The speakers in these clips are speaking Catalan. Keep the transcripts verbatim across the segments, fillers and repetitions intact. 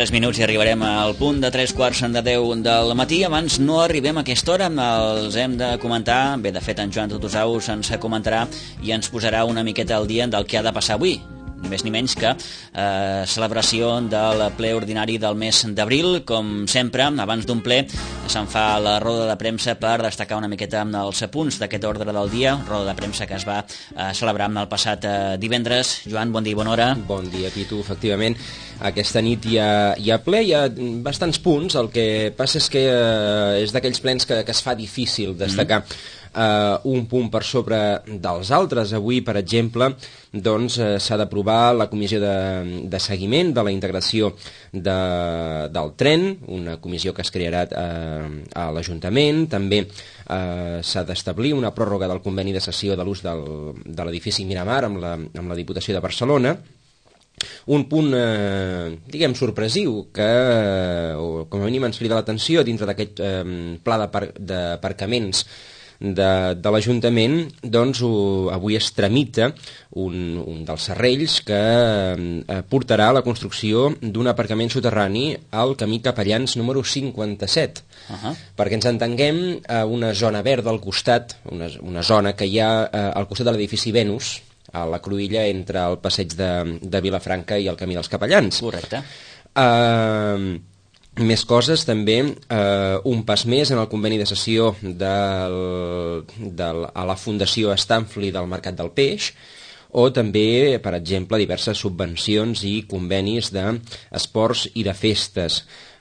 tres minuts i arribarem al punt de tres quarts de deu del matí. Abans no arribem a aquesta hora, els hem de comentar. Bé, de fet, en Joan Tutusaus ens comentarà i ens posarà una miqueta al dia del que ha de passar avui. Ni més ni menys que eh, celebració del ple ordinari del mes d'abril. Com sempre, abans d'un ple se'n fa la roda de premsa per destacar una miqueta els punts d'aquest ordre del dia, roda de premsa que es va eh, celebrar el passat eh, divendres. Joan, bon dia i bona hora. Bon dia, Pitu. Efectivament, aquesta nit hi ha, hi ha ple, hi ha bastants punts. El que passa és que eh, és d'aquells plens que, que es fa difícil destacar mm. Uh, un punt per sobre dels altres. Avui, per exemple, doncs, uh, s'ha d'aprovar la comissió de, de seguiment de la integració de, del tren, una comissió que es crearà uh, a l'Ajuntament. També uh, s'ha d'establir una pròrroga del conveni de cessió de l'ús del, de l'edifici Miramar amb la, amb la Diputació de Barcelona. Un punt, eh, diguem, sorpresiu, que eh, o, com a mínim ens crida l'atenció dintre d'aquest eh, pla d'aparcaments de, de l'Ajuntament, doncs ho, avui es tramita un, un dels serrells que eh, portarà a la construcció d'un aparcament soterrani al camí Capellans número cinquanta-set. Uh-huh. Perquè ens entenguem, a una zona verda al costat, una, una zona que hi ha eh, al costat de l'edifici Venus, a la cruïlla entre el passeig de, de Vilafranca i el camí dels Capellans. Correcte. Uh, més coses, també, uh, un pas més en el conveni de cessió del, del, a la Fundació Stanfli del Mercat del Peix, o també, per exemple, diverses subvencions i convenis d'esports i de festes.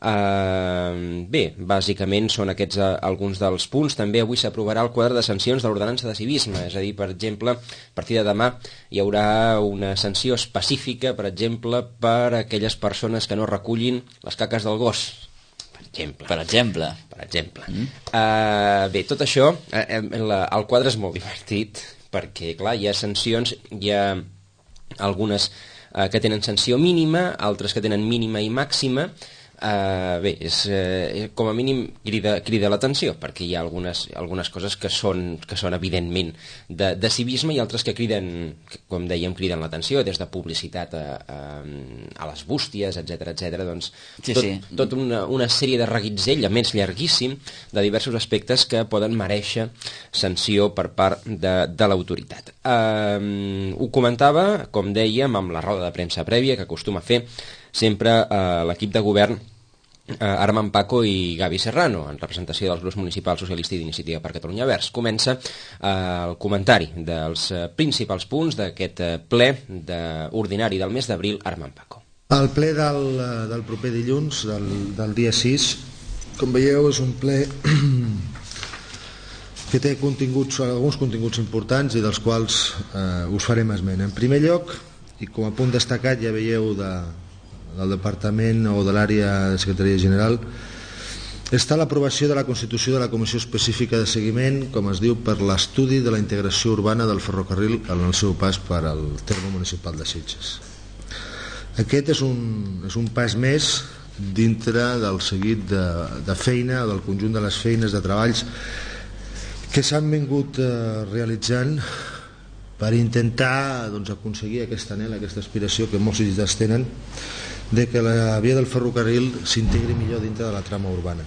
Uh, bé, bàsicament són aquests uh, alguns dels punts. També avui s'aprovarà el quadre de sancions de l'ordenança de civisme, és a dir, per exemple, a partir de demà hi haurà una sanció específica, per exemple, per a aquelles persones que no recullin les caques del gos, per exemple. Per exemple. Per exemple. Mm. Uh, bé, tot això, uh, la, el quadre és molt divertit, perquè, clar, hi ha sancions, hi ha algunes uh, que tenen sanció mínima, altres que tenen mínima i màxima. Uh, bé, és, uh, com a mínim crida, crida l'atenció, perquè hi ha algunes, algunes coses que són, que són evidentment de, de civisme, i altres que criden, com dèiem, criden l'atenció, des de publicitat a, a, a les bústies, etcètera, etcètera. Doncs sí, tot, sí. tot una, una sèrie de reguitzell, a més llarguíssim, de diversos aspectes que poden merèixer sanció per part de, de l'autoritat. Uh, ho comentava, com dèiem, amb la roda de premsa prèvia que acostuma a fer sempre uh, l'equip de govern, uh, Armand Paco i Gavi Serrano, en representació dels grups municipals socialista i d'Iniciativa per Catalunya Verds. Comença uh, el comentari dels uh, principals punts d'aquest uh, ple de, ordinari del mes d'abril. Armand Paco. El ple del, del proper dilluns, del, del dia sis, com veieu, és un ple que té continguts, alguns continguts importants i dels quals eh, us farem esment. En primer lloc, i com a punt destacat, ja veieu de, del Departament o de l'àrea de Secretaria General, està l'aprovació de la constitució de la Comissió Específica de Seguiment, com es diu, per l'estudi de la integració urbana del ferrocarril en el seu pas per al terme municipal de Sitges. Aquest és un, és un pas més dintre del seguit de, de feina, del conjunt de les feines, de treballs que s'han vingut eh, realitzant per intentar doncs, aconseguir aquest anhel, aquesta aspiració que molts sitges tenen, de que la via del ferrocarril s'integri millor dintre de la trama urbana.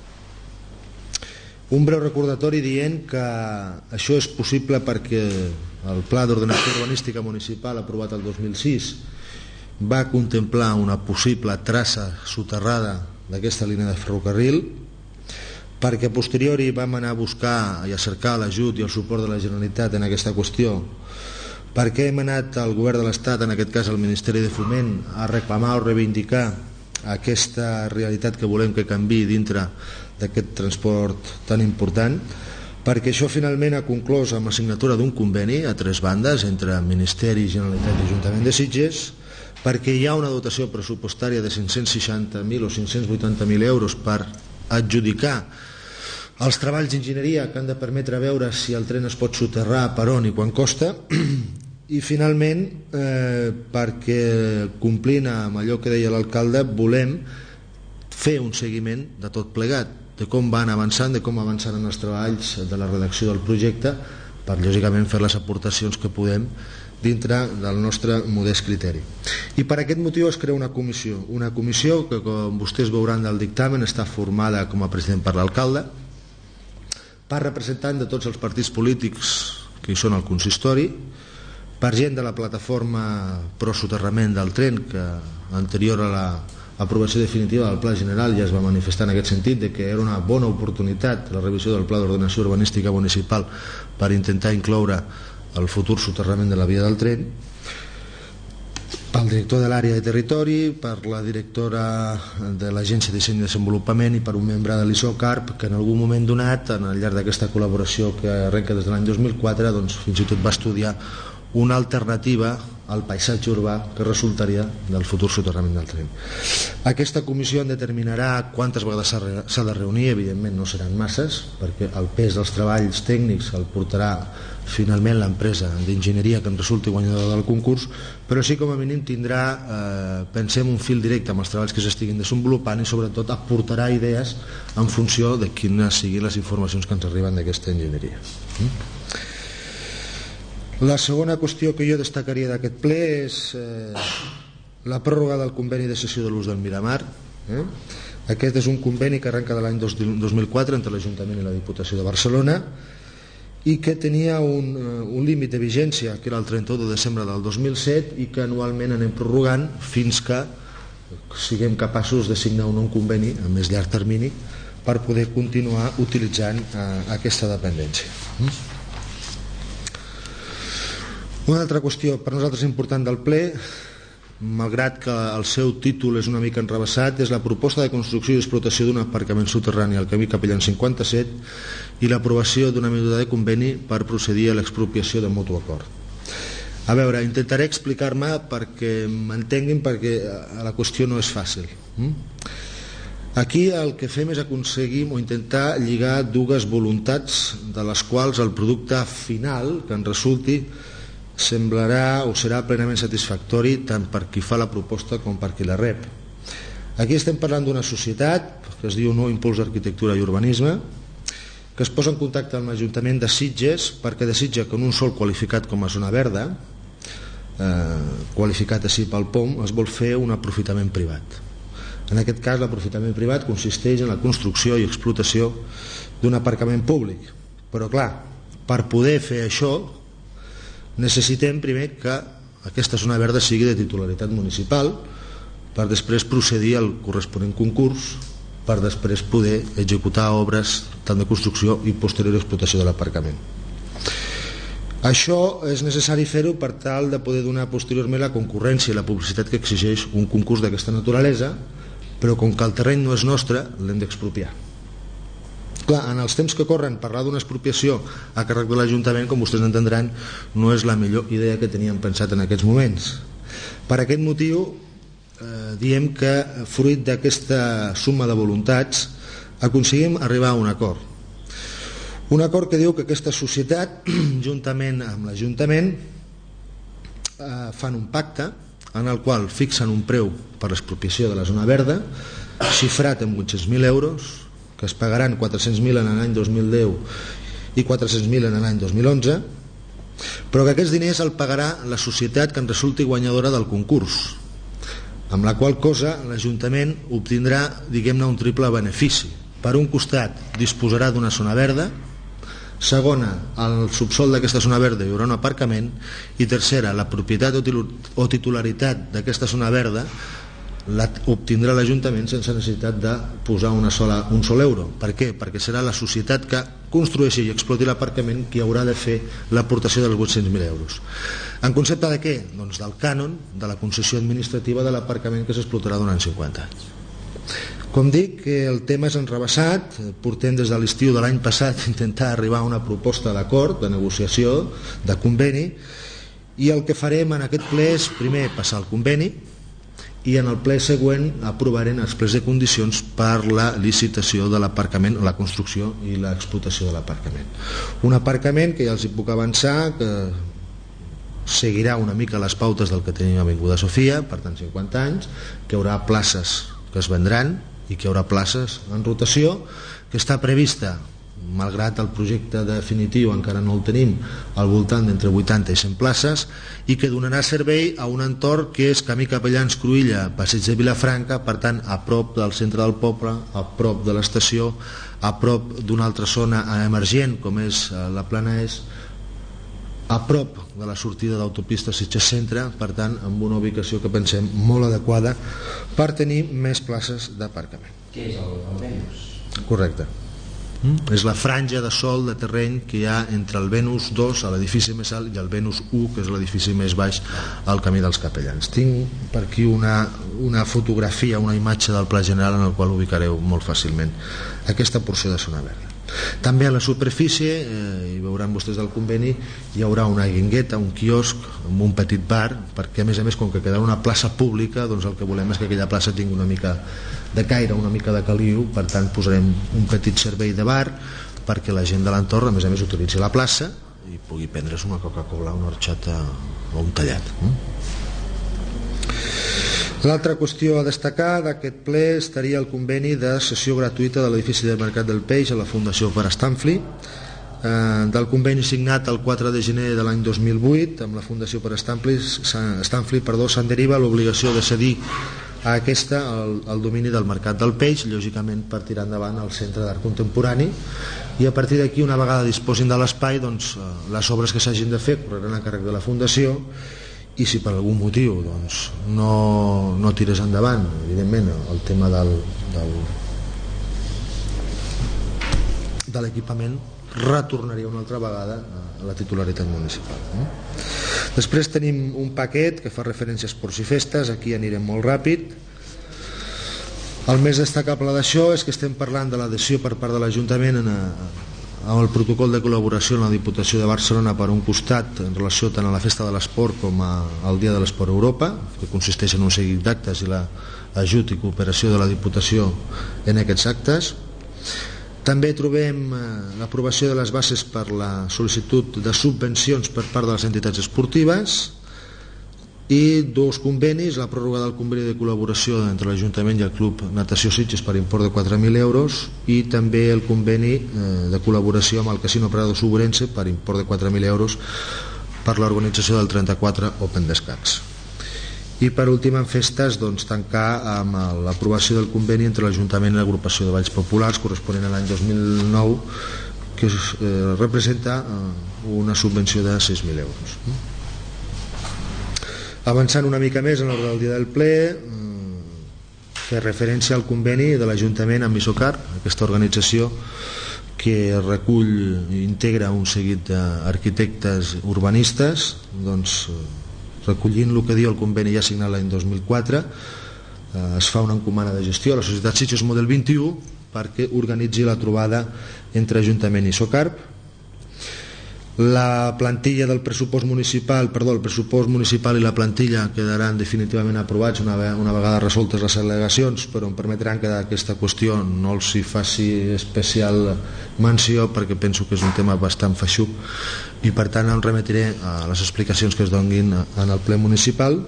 Un breu recordatori dient que això és possible perquè el Pla d'Ordenació Urbanística Municipal aprovat el dos mil sis va contemplar una possible traça soterrada d'aquesta línia de ferrocarril, perquè a posteriori vam anar a buscar i a cercar l'ajut i el suport de la Generalitat en aquesta qüestió, perquè hem anat al govern de l'Estat, en aquest cas al Ministeri de Foment, a reclamar o reivindicar aquesta realitat que volem que canviï dintre d'aquest transport tan important, perquè això finalment ha conclòs amb la signatura d'un conveni a tres bandes entre Ministeri, Generalitat i Ajuntament de Sitges, perquè hi ha una dotació pressupostària de cinc-cents seixanta mil o cinc-cents vuitanta mil euros per adjudicar els treballs d'enginyeria que han de permetre veure si el tren es pot soterrar, per on i quan costa, i finalment eh, perquè complint amb allò que deia l'alcalde volem fer un seguiment de tot plegat, de com van avançant, de com avançaran els treballs de la redacció del projecte, per lògicament fer les aportacions que podem dintre del nostre modest criteri. I per aquest motiu es crea una comissió, una comissió que, com vostès veuran del dictamen, està formada com a president per l'alcalde, per representants de tots els partits polítics que hi són al consistori, per gent de la plataforma pro soterrament del tren, que anterior a l'aprovació definitiva del Pla General ja es va manifestar en aquest sentit, de que era una bona oportunitat la revisió del Pla d'Ordenació Urbanística Municipal per intentar incloure el futur soterrament de la via del tren, pel director de l'àrea de territori, per la directora de l'Agència de Disseny i Desenvolupament i per un membre de l'ISOCARP, que en algun moment donat, al llarg d'aquesta col·laboració que arrenca des de l'any dos mil quatre, doncs fins i tot va estudiar una alternativa al paisatge urbà que resultaria del futur soterrament del tren. Aquesta comissió en determinarà quantes vegades s'ha de reunir, evidentment no seran masses, perquè el pes dels treballs tècnics el portarà finalment l'empresa d'enginyeria que en resulti guanyadora del concurs, però sí com a mínim tindrà, eh, pensem, un fil directe amb els treballs que s'estiguin desenvolupant i sobretot aportarà idees en funció de quines siguin les informacions que ens arriben d'aquesta enginyeria. Mm? La segona qüestió que jo destacaria d'aquest ple és eh, la pròrroga del conveni de cessió de l'ús del Miramar. Eh? Aquest és un conveni que arrenca de l'any dos mil quatre entre l'Ajuntament i la Diputació de Barcelona i que tenia un, un límit de vigència que era el trenta-u de desembre del dos mil set i que anualment anem prorrogant fins que siguem capaços de signar un nou conveni a més llarg termini per poder continuar utilitzant eh, aquesta dependència. Mm? Una altra qüestió per nosaltres important del ple, malgrat que el seu títol és una mica enrevessat, és la proposta de construcció i explotació d'un aparcament soterrani al camí Capellán cinquanta-set i l'aprovació d'una mesura de conveni per procedir a l'expropiació de mutu acord. A veure, intentaré explicar-me perquè m'entenguin, perquè la qüestió no és fàcil. Aquí el que fem és aconseguir o intentar lligar dues voluntats de les quals el producte final que en resulti semblarà o serà plenament satisfactori tant per qui fa la proposta com per qui la rep. Aquí estem parlant d'una societat que es diu Nou Impuls d'Arquitectura i Urbanisme, que es posa en contacte amb l'Ajuntament de Sitges perquè desitja que en un sòl qualificat com a zona verda, eh, qualificat així pel P O M, es vol fer un aprofitament privat. En aquest cas l'aprofitament privat consisteix en la construcció i explotació d'un aparcament públic, però clar, per poder fer això necessitem primer que aquesta zona verda sigui de titularitat municipal per després procedir al corresponent concurs per després poder executar obres tant de construcció i posterior explotació de l'aparcament. Això és necessari fer-ho per tal de poder donar posteriorment la concurrència i la publicitat que exigeix un concurs d'aquesta naturalesa, però com que el terreny no és nostre l'hem d'expropiar. Clar, en els temps que corren parlar d'una expropiació a càrrec de l'Ajuntament, com vostès entendran, no és la millor idea que teníem pensat en aquests moments. Per aquest motiu eh, diem que fruit d'aquesta suma de voluntats aconseguim arribar a un acord. Un acord que diu que aquesta societat, juntament amb l'Ajuntament, eh, fan un pacte en el qual fixen un preu per l'expropiació de la zona verda xifrat en vuit-cents mil euros, que es pagaran quatre-cents mil en l'any dos mil deu i quatre-cents mil en l'any dos mil onze, però que aquests diners el pagarà la societat que en resulti guanyadora del concurs, amb la qual cosa l'Ajuntament obtindrà, diguem-ne, un triple benefici. Per un costat disposarà d'una zona verda, segona, al subsòl d'aquesta zona verda hi haurà un aparcament, i tercera, la propietat o titularitat d'aquesta zona verda la obtindrà l'Ajuntament sense necessitat de posar una sola, un sol euro. Per què? Perquè serà la societat que construeixi i exploti l'aparcament qui haurà de fer l'aportació dels vuit-cents mil euros. En concepte de què? Doncs del cànon de la concessió administrativa de l'aparcament que s'explotarà durant cinquanta anys. Com dic, el tema és enrevessat, portem des de l'estiu de l'any passat intentar arribar a una proposta d'acord, de negociació, de conveni, i el que farem en aquest ple és primer passar el conveni i en el ple següent aprovarem els plens de condicions per la licitació de l'aparcament, la construcció i l'explotació de l'aparcament. Un aparcament que ja els hi puc avançar que seguirà una mica les pautes del que tenim a Avinguda Sofia, per tant cinquanta anys, que hi haurà places que es vendran i que hi haurà places en rotació, que està prevista malgrat el projecte definitiu encara no el tenim, al voltant d'entre vuitanta i cent places, i que donarà servei a un entorn que és Camí Capellans Cruïlla, Passeig de Vilafranca, per tant a prop del centre del poble, a prop de l'estació, a prop d'una altra zona emergent com és la Plana Est, a prop de la sortida d'autopista Sitges Centre, per tant amb una ubicació que pensem molt adequada per tenir més places d'aparcament. Què és el, el Venus? Correcte. Mm? És la franja de sòl de terreny que hi ha entre el Venus dos, a l'edifici més alt, i el Venus u, que és l'edifici més baix, al Camí dels Capellans. Tinc per aquí una, una fotografia, una imatge del pla general en el qual ubicareu molt fàcilment aquesta porció de zona verda. També a la superfície, eh, i veuran vostès del conveni, hi haurà una guingueta, un quiosc amb un petit bar, perquè a més a més, com que quedarà una plaça pública, doncs el que volem és que aquella plaça tingui una mica de caire, una mica de caliu. Per tant posarem un petit servei de bar perquè la gent de l'entorn a més a més utilitzi la plaça i pugui prendre's una Coca-Cola, una horchata o un tallat. L'altra qüestió a destacar d'aquest ple estaria el conveni de cessió gratuïta de l'edifici del Mercat del Peix a la Fundació Per Stanfli, eh, del conveni signat el quatre de gener de l'any dos mil vuit amb la Fundació Per Stanfli, Stanfli perdó, se'n deriva l'obligació de cedir a aquesta el, el domini del Mercat del Peix, lògicament per tirar endavant el Centre d'Art Contemporani, i a partir d'aquí, una vegada disposin de l'espai, doncs, les obres que s'hagin de fer correran a càrrec de la Fundació, i si per algun motiu doncs, no, no tires endavant, evidentment, el tema del, del, de l'equipament retornaria una altra vegada a la titularitat municipal. No? Després tenim un paquet que fa referència a esports i festes, aquí anirem molt ràpid. El més destacable d'això és que estem parlant de l'adhesió per part de l'Ajuntament en, amb el protocol de col·laboració amb la Diputació de Barcelona per un costat en relació tant a la Festa de l'Esport com al Dia de l'Esport a Europa, que consisteix en un seguit d'actes i l'ajut i cooperació de la Diputació en aquests actes. També trobem l'aprovació de les bases per la sol·licitud de subvencions per part de les entitats esportives i dos convenis, la pròrroga del conveni de col·laboració entre l'Ajuntament i el Club Natació Sitges per import de quatre mil euros i també el conveni de col·laboració amb el Casino Prado Subrense per import de quatre mil euros per l'organització del trenta-quatre Open d'escacs. I per últim, en festes, doncs, tancar amb l'aprovació del conveni entre l'Ajuntament i l'Agrupació de Balls Populars corresponent a l'any dos mil nou, que eh, representa eh, una subvenció de sis mil euros. Avançant una mica més en l'ordre del dia del ple, eh, fer referència al conveni de l'Ajuntament amb Isocar, aquesta organització que recull i integra un seguit d'arquitectes urbanistes, doncs recollint el que diu el conveni ja signat l'any dos mil quatre, eh, es fa una encomanda de gestió a la Societat Sitges Model vint i u perquè organitzi la trobada entre Ajuntament i Socarp. La plantilla del pressupost municipal, perdó, el pressupost municipal i la plantilla quedaran definitivament aprovats una, una vegada resoltes les al·legacions, però em permetran que d'aquesta qüestió no els hi faci especial menció perquè penso que és un tema bastant feixuc i per tant em remetré a les explicacions que es donin en el ple municipal.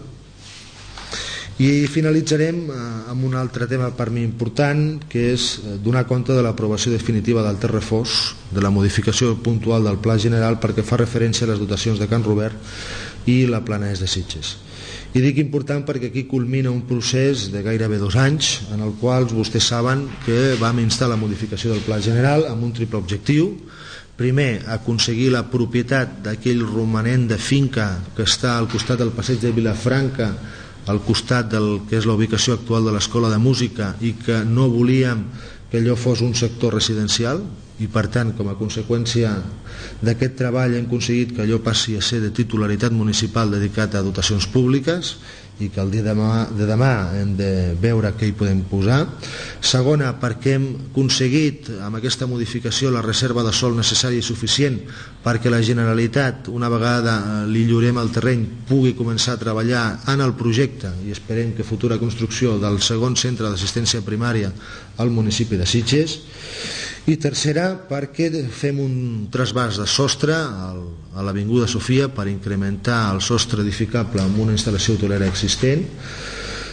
I finalitzarem amb un altre tema per mi important, que és donar compte de l'aprovació definitiva del terrefós, de la modificació puntual del Pla General perquè fa referència a les dotacions de Can Robert i la Plana Est de Sitges. I dic important perquè aquí culmina un procés de gairebé dos anys en el qual vostès saben que vam instar la modificació del Pla General amb un triple objectiu. Primer, aconseguir la propietat d'aquell romanent de finca que està al costat del passeig de Vilafranca, al costat del que és la ubicació actual de l'Escola de Música, i que no volíem que allò fos un sector residencial i per tant com a conseqüència d'aquest treball hem aconseguit que allò passi a ser de titularitat municipal dedicat a dotacions públiques i que el dia de demà, de demà hem de veure què hi podem posar. Segona, perquè hem aconseguit amb aquesta modificació la reserva de sòl necessària i suficient perquè la Generalitat, una vegada li lliurem el terreny, pugui començar a treballar en el projecte i esperem que futura construcció del segon centre d'assistència primària al municipi de Sitges. I tercera, perquè fem un trasbàs de sostre a l'Avinguda Sofia per incrementar el sostre edificable amb una instal·lació hotelera existent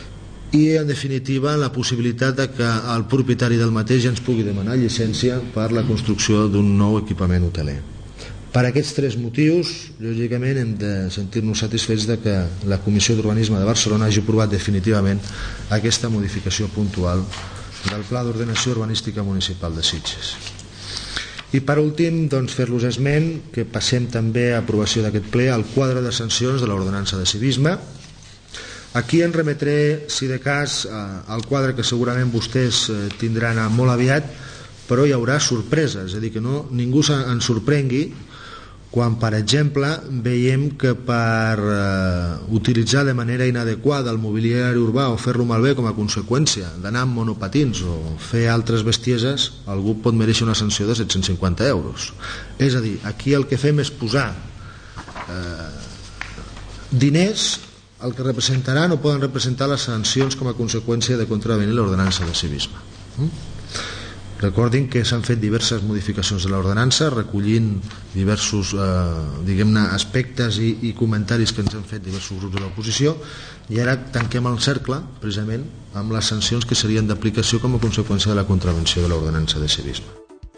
i en definitiva la possibilitat de que el propietari del mateix ja ens pugui demanar llicència per la construcció d'un nou equipament hoteler. Per aquests tres motius, lògicament hem de sentir-nos satisfets de que la Comissió d'Urbanisme de Barcelona hagi aprovat definitivament aquesta modificació puntual del Pla d'Ordenació Urbanística Municipal de Sitges. I per últim, doncs, fer-los esment que passem també a aprovació d'aquest ple al quadre de sancions de l'ordenança de civisme. Aquí en remetré, si de cas, al quadre que segurament vostès tindran molt aviat, però hi haurà sorpreses, és a dir, que no, ningú ens sorprengui quan, per exemple, veiem que per uh, utilitzar de manera inadequada el mobiliari urbà o fer-lo malbé com a conseqüència d'anar amb monopatins o fer altres bestieses, algú pot mereixer una sanció de set-cents cinquanta euros. És a dir, aquí el que fem és posar uh, diners el que representaran o poden representar les sancions com a conseqüència de contravenir l'ordenança de civisme. Mm? Recordin que s'han fet diverses modificacions de l'ordenança recollint diversos eh, diguem-ne aspectes i, i comentaris que ens han fet diversos grups de l'oposició, i ara tanquem el cercle precisament amb les sancions que serien d'aplicació com a conseqüència de la contravenció de l'ordenança de civisme.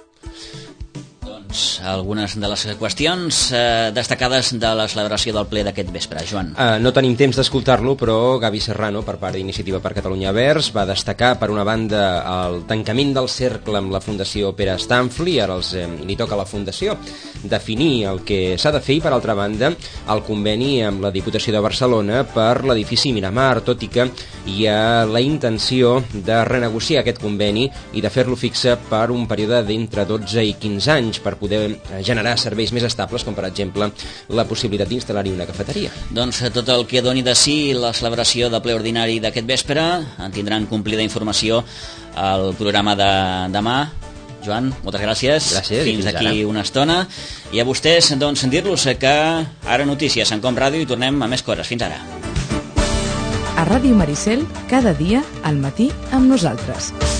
Algunes de les qüestions eh, destacades de la celebració del ple d'aquest vespre. Joan. Uh, no tenim temps d'escoltar-lo, però Gavi Serrano, per part d'Iniciativa per Catalunya Verds, va destacar, per una banda, el tancament del cercle amb la Fundació Pere Stamfli, ara els, eh, li toca a la Fundació definir el que s'ha de fer, i per altra banda, el conveni amb la Diputació de Barcelona per l'edifici Miramar, tot i que hi ha la intenció de renegociar aquest conveni i de fer-lo fixe per un període d'entre dotze i quinze anys per poder generar serveis més estables, com per exemple la possibilitat d'instal·lar-hi una cafeteria. Doncs tot el que doni de si la celebració de ple ordinari d'aquest vespre en tindran complida informació al programa de demà. Joan, moltes gràcies. Gràcies. Fins, fins aquí ara. Una estona. I a vostès, doncs, dir-los que ara notícies en Com Ràdio i tornem a més coses. Fins ara. A Ràdio Maricel, cada dia al matí amb nosaltres.